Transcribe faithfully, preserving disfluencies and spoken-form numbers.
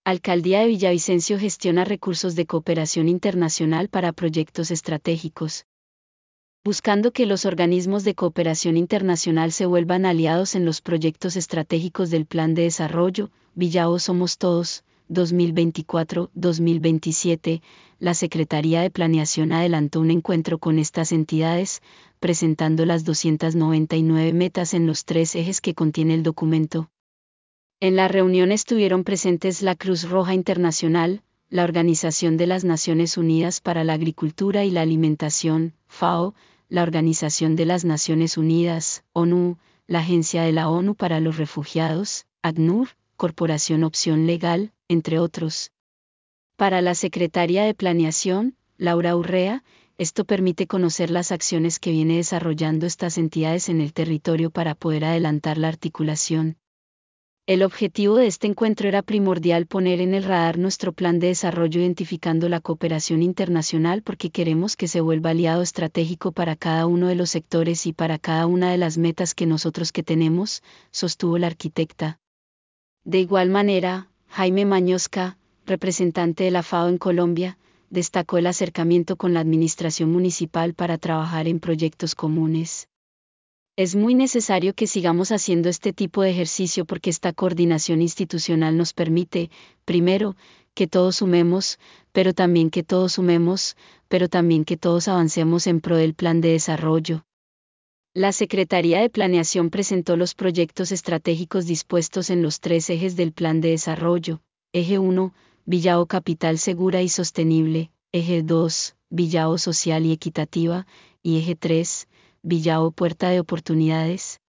Alcaldía de Villavicencio gestiona recursos de cooperación internacional para proyectos estratégicos, buscando que los organismos de cooperación internacional se vuelvan aliados en los proyectos estratégicos del Plan de Desarrollo, Villao Somos Todos, dos mil veinticuatro a dos mil veintisiete, la Secretaría de Planeación adelantó un encuentro con estas entidades, presentando las doscientas noventa y nueve metas en los tres ejes que contiene el documento. En la reunión estuvieron presentes la Cruz Roja Internacional, la Organización de las Naciones Unidas para la Agricultura y la Alimentación, FAO, la Organización de las Naciones Unidas, ONU, la Agencia de la ONU para los Refugiados, ACNUR, Corporación Opción Legal, entre otros. Para la Secretaria de Planeación, Laura Urrea, esto permite conocer las acciones que viene desarrollando estas entidades en el territorio para poder adelantar la articulación. El objetivo de este encuentro era primordial poner en el radar nuestro plan de desarrollo identificando la cooperación internacional porque queremos que se vuelva aliado estratégico para cada uno de los sectores y para cada una de las metas que nosotros que tenemos, sostuvo la arquitecta. De igual manera, Jaime Mañosca, representante de la FAO en Colombia, destacó el acercamiento con la administración municipal para trabajar en proyectos comunes. Es muy necesario que sigamos haciendo este tipo de ejercicio porque esta coordinación institucional nos permite, primero, que todos sumemos, pero también que todos sumemos, pero también que todos avancemos en pro del plan de desarrollo. La Secretaría de Planeación presentó los proyectos estratégicos dispuestos en los tres ejes del plan de desarrollo. Eje uno, Villao Capital Segura y Sostenible. Eje dos, Villao Social y Equitativa. Y eje tres, Villao Puerta de Oportunidades.